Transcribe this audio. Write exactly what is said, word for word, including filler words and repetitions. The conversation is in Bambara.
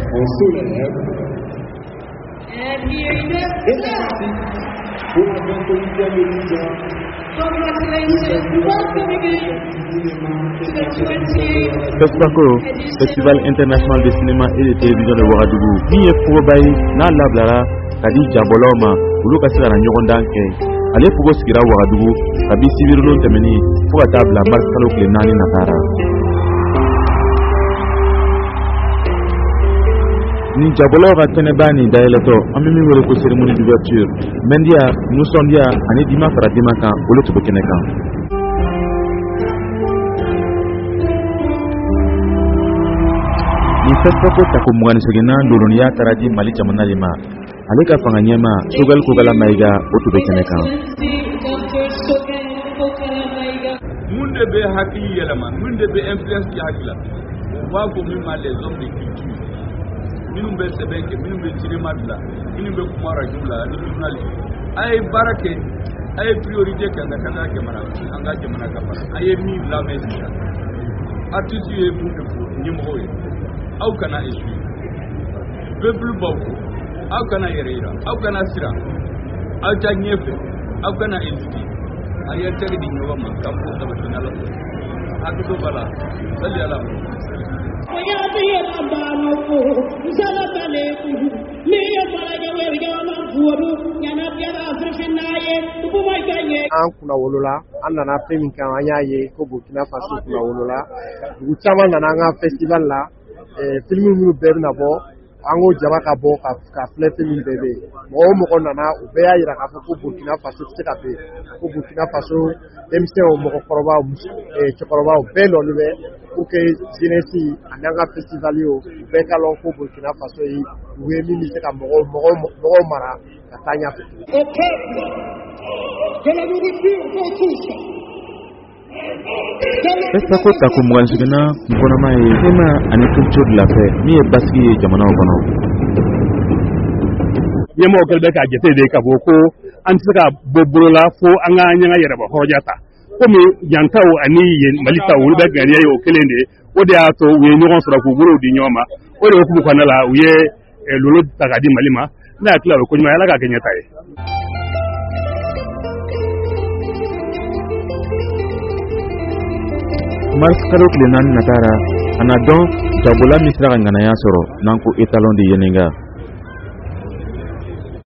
On soulève. And here it is. Et c'est parti pour la vingt-huitième édition. Congratulations, welcome again to the twentieth FESPACO, Festival International de Cinéma et de Télévision de Ouagadougou. Ni Fourobaï, na Lablara, Kadi Djaboloma, Ulu Kasira na Nyorondanke. Allez pour Sikira Ouagadougou, Kabi Sivirulo Temeni, pour la table la marque Kalok le Nani Natara. Ni Djabolora Tenebani Daeleto, Amimi Wolo cérémonie d'ouverture. Mendia, nous sommes dia, Anedima Faradimaka, Ulu Tubekeneka. Ni FESPACO tako mwani sogena ndolonia taradi mali jamana lima. Aleka fanganyema sugal kugala maiga otubekeneka. Munde be hakili yelama, munde be influence ki hakila. Wa ko mima les hommes de culture. Minum be sebeke, minum be cinéma la, minum be kumara jumla, ni journaliste. Ay barake, ay priorité kanda kanda ke mana, anga ke mana kapara. Ay mi la mesika. Artiste ye munde ko nyimro ye. Aw kana isu peuple bako aw kana yerira aw kana sira aw ta nyefe aw kana eziki ayer tagi di nyoma kampo tabatina la akito bala salli ala oya biya baba ko sala bale ku mi ya bala ga wer ga ma fuodu yana biya afrifinaye bu ma ganye an kuna wolola an nana fɛn min kan an y'a ye ko Burkina Faso kuna wolola dugu caman nana an ka festival la film minnu bɛɛ bɛna bɔ an ko jaba ka bɔ ka filɛ film min bɛɛ bɛ yen mɔgɔ o mɔgɔ nana u bɛɛ y'a yira k'a fɔ ko Burkina Faso tɛ se ka bɛn ko Burkina Faso denmisɛnw mɔgɔkɔrɔbaw cɛkɔrɔbaw bɛɛ nɔni bɛ pour que jeunesse ani an ka festival ye o u bɛɛ ka lɔn ko Burkina Faso ye u ye min bɛ se ka mɔgɔw mɔgɔw mara ka taa ɲɛfɛ. Au peuple de la nourriture pour tous. FESPACO tako mwani sogena mponama ye ema ane culture de la paix mi ye basiki ye jamana kono. Yemo kelbe ka jete de ka boko an tsaka bobrola fo an ga nyanga yere ba hojata komi yantaw ani ye malita wulu be gariya yo kelende o de ato we nyon sura ko guro di nyoma o de ko ko nala u ye lolo takadi malima na kla ko nyama yala ka kenyata ye. Mars Kalok le Nani Natara, Anadon, Jabola Misra Ngana Yasoro, Nanko Etalon de Yenenga.